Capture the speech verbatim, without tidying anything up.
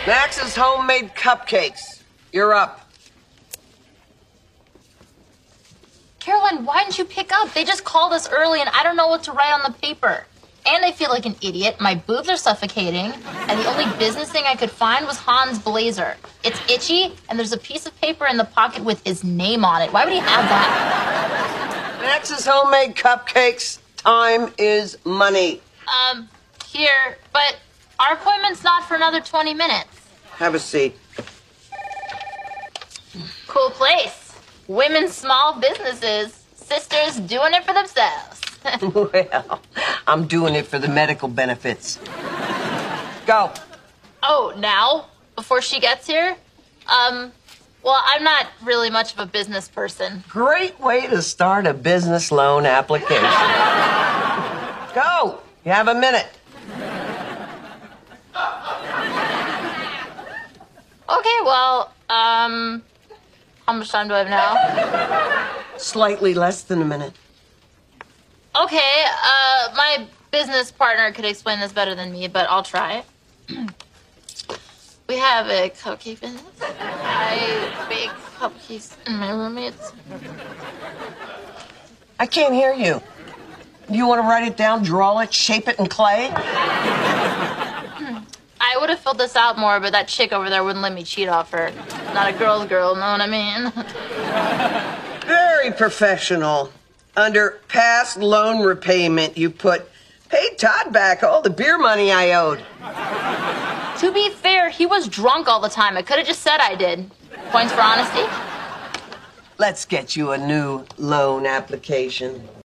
Max's homemade cupcakes. You're up. Caroline, why didn't you pick up? They just called us early and I don't know what to write on the paper. And I feel like an idiot. My boobs are suffocating. And the only business thing I could find was Hans' blazer. It's itchy, and there's a piece of paper in the pocket with his name on it. Why would he have that? Max's homemade cupcakes. Time is money. Um, here, but our appointment's not for another twenty minutes. Have a seat. Cool place. Women's small businesses. Sisters doing it for themselves. Well, I'm doing it for the medical benefits. Go. Oh, now? Before she gets here? Um, well, I'm not really much of a business person. Great way to start a business loan application. Go. You have a minute. Okay, well, um, how much time do I have now? Slightly less than a minute. Okay, uh, my business partner could explain this better than me, but I'll try. We have a cupcake business. I bake cupcakes in my roommates. I can't hear you. You want to write it down, draw it, shape it in clay? I would have filled this out more, but that chick over there wouldn't let me cheat off her. Not a girl's girl, know what I mean? Very professional. Under past loan repayment, you put, paid Todd back all the beer money I owed. To be fair, he was drunk all the time. I could have just said I did. Points for honesty? Let's get you a new loan application.